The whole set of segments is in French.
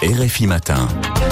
RFI Matin.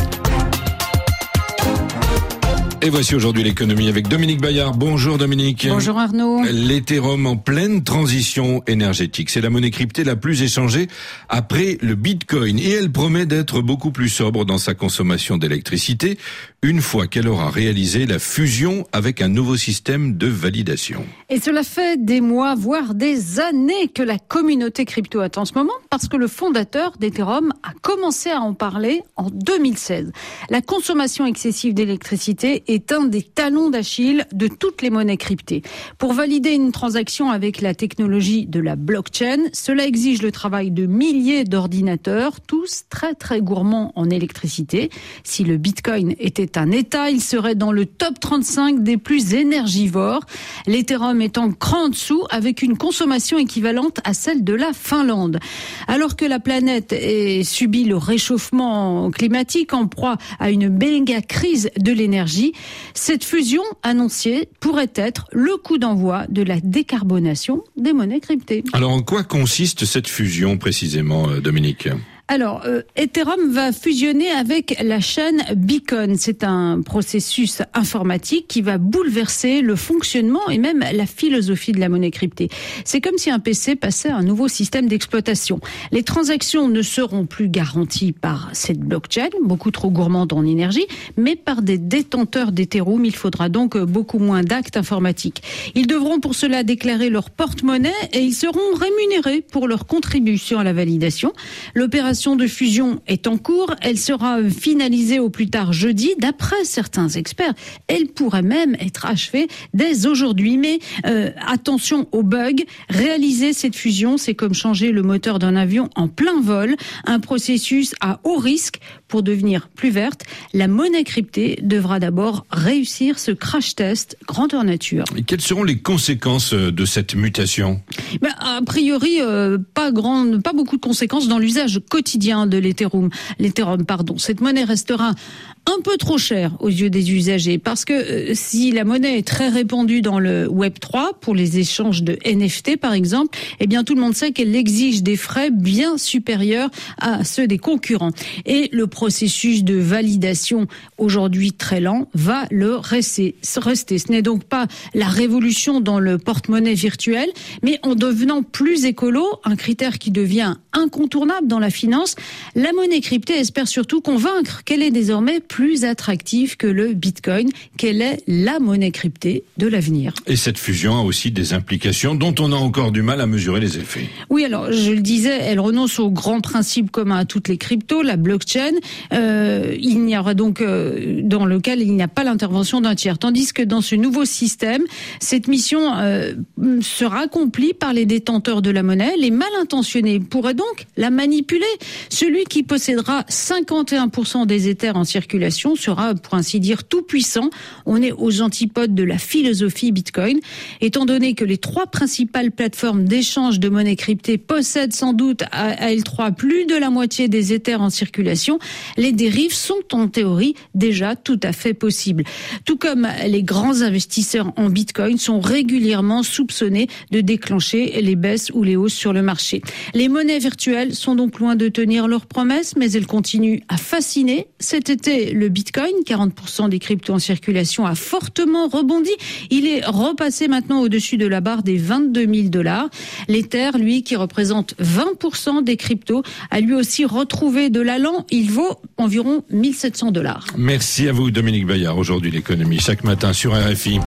Et voici aujourd'hui l'économie avec Dominique Bayard. Bonjour Dominique. Bonjour Arnaud. L'Ethereum en pleine transition énergétique. C'est la monnaie cryptée la plus échangée après le Bitcoin. Et elle promet d'être beaucoup plus sobre dans sa consommation d'électricité une fois qu'elle aura réalisé la fusion avec un nouveau système de validation. Et cela fait des mois, voire des années que la communauté crypto attend ce moment parce que le fondateur d'Ethereum a commencé à en parler en 2016. La consommation excessive d'électricité est un des talons d'Achille de toutes les monnaies cryptées. Pour valider une transaction avec la technologie de la blockchain, cela exige le travail de milliers d'ordinateurs, tous très très gourmands en électricité. Si le Bitcoin était un État, il serait dans le top 35 des plus énergivores. L'Ethereum est en cran en dessous avec une consommation équivalente à celle de la Finlande. Alors que la planète subit le réchauffement climatique en proie à une méga crise de l'énergie, cette fusion annoncée pourrait être le coup d'envoi de la décarbonation des monnaies cryptées. Alors en quoi consiste cette fusion précisément, Dominique ? Alors, Ethereum va fusionner avec la chaîne Beacon. C'est un processus informatique qui va bouleverser le fonctionnement et même la philosophie de la monnaie cryptée. C'est comme si un PC passait à un nouveau système d'exploitation. Les transactions ne seront plus garanties par cette blockchain, beaucoup trop gourmande en énergie, mais par des détenteurs d'Ethereum. Il faudra donc beaucoup moins d'actes informatiques. Ils devront pour cela déclarer leur porte-monnaie et ils seront rémunérés pour leur contribution à la validation. L'opération de fusion est en cours, elle sera finalisée au plus tard jeudi. D'après certains experts, elle pourrait même être achevée dès aujourd'hui. Mais attention aux bugs, réaliser cette fusion, c'est comme changer le moteur d'un avion en plein vol, un processus à haut risque. Pour devenir plus verte, la monnaie cryptée devra d'abord réussir ce crash test grandeur nature. Et quelles seront les conséquences de cette mutation ? A priori, pas beaucoup de conséquences dans l'usage quotidien de l'Ethereum. Cette monnaie restera un peu trop chère aux yeux des usagers parce que si la monnaie est très répandue dans le Web3 pour les échanges de NFT par exemple, eh bien tout le monde sait qu'elle exige des frais bien supérieurs à ceux des concurrents. Et le processus de validation aujourd'hui très lent va le rester. Ce n'est donc pas la révolution dans le porte-monnaie virtuel, mais en devenant plus écolo, un critère qui devient incontournable dans la finance, la monnaie cryptée espère surtout convaincre qu'elle est désormais plus attractive que le Bitcoin, qu'elle est la monnaie cryptée de l'avenir. Et cette fusion a aussi des implications dont on a encore du mal à mesurer les effets. Oui, alors je le disais, elle renonce au grand principe commun à toutes les cryptos, la blockchain. Il n'y aura donc dans lequel il n'y a pas l'intervention d'un tiers. Tandis que dans ce nouveau système, cette mission sera accomplie par les détenteurs de la monnaie. Les mal intentionnés pourraient donc la manipuler. Celui qui possédera 51% des Ethers en circulation sera, pour ainsi dire, tout puissant. On est aux antipodes de la philosophie Bitcoin. Étant donné que les trois principales plateformes d'échange de monnaie cryptée possèdent sans doute à L3 plus de la moitié des Ethers en circulation, les dérives sont en théorie déjà tout à fait possibles. Tout comme les grands investisseurs en Bitcoin sont régulièrement soupçonnés de déclencher les baisses ou les hausses sur le marché. Les monnaies virtuelles sont donc loin de tenir leurs promesses, mais elles continuent à fasciner. Cet été, le Bitcoin, 40% des cryptos en circulation, a fortement rebondi. Il est repassé maintenant au-dessus de la barre des $22 000. L'Ether, lui, qui représente 20% des cryptos, a lui aussi retrouvé de l'allant. Il vaut environ $1 700. Merci à vous, Dominique Bayard. Aujourd'hui, l'économie, chaque matin sur RFI.